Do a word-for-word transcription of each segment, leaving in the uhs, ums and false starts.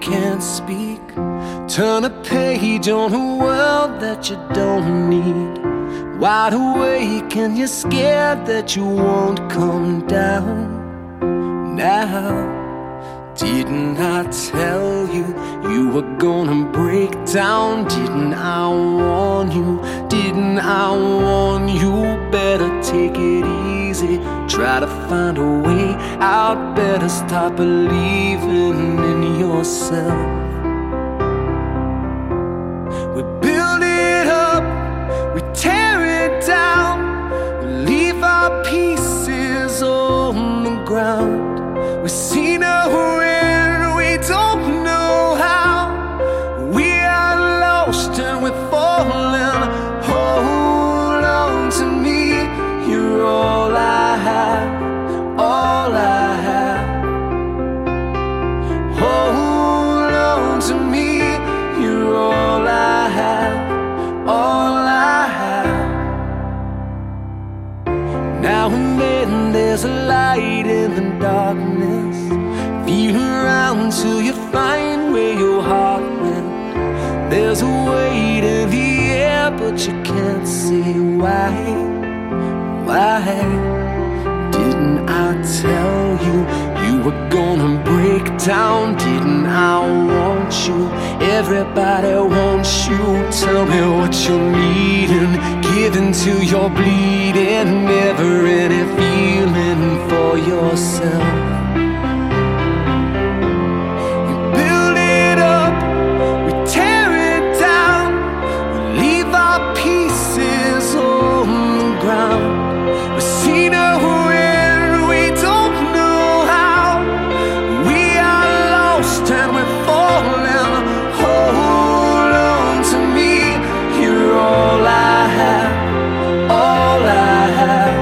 can't speak. Turn a page on a world that you don't need. Wide awake and you're scared that you won't come down. Now, didn't I tell you you were gonna break down? Didn't I warn you? Didn't I warn you? Better take it easy. Try to find a way out. Better stop believing in yourself. We build it up, we tear it down. We leave our pieces on the ground. We see no end, we don't know how. We are lost and we're falling. Hold on to me, you're all I have, all I have. Hold on to me, you're all I have, all I have. Now and then there's a light in the darkness. Feel around till you find where your heart went. There's a weight in the air, but you can't see why. Why? Didn't I tell you you were gonna break down? Didn't I want you? Everybody wants you. Tell me what you're needing. Give into your bleeding. Never any feeling for yourself. You build it up, we tear it down. We leave our pieces on the ground. We see no end, we don't know how. We are lost and we're falling. Hold on to me, you're all I have, all I have.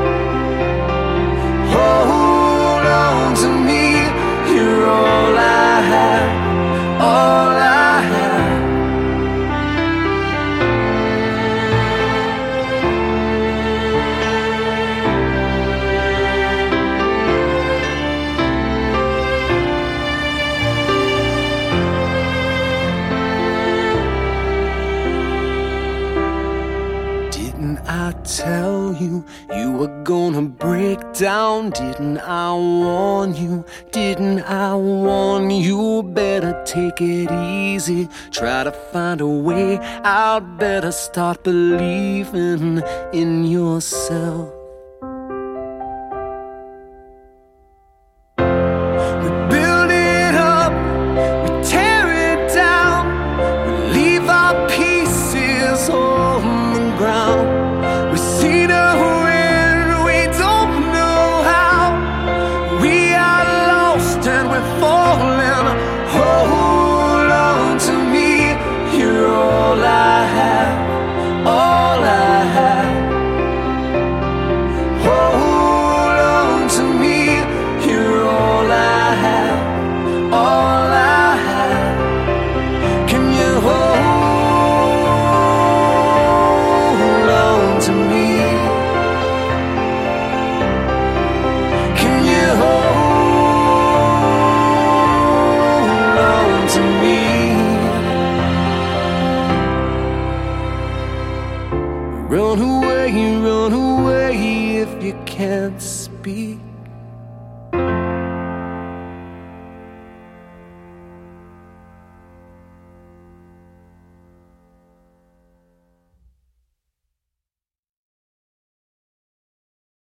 Hold on to me, you're all I have, all I have. Didn't I tell you you were gonna break down? Didn't I warn you? Didn't I warn you? Better take it easy. Try to find a way out. Better start believing in yourself. We build it up, we tear it down. We leave our pieces on the ground. We see no end, we don't know how. We are lost and we're falling. Hold on to me, you're all I have, all I have. Hold on to me, you're all I have, all I have. Can you hold on to me? Can you hold on to me? Run away, run away if you can't speak.